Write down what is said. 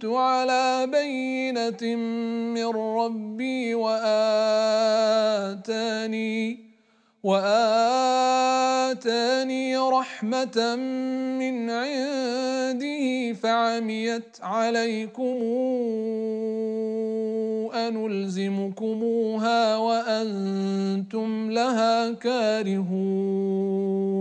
كنت على بينة من ربي وآتاني رحمة من عنده فعميت عليكم أنلزمكموها وأنتم لها كارهون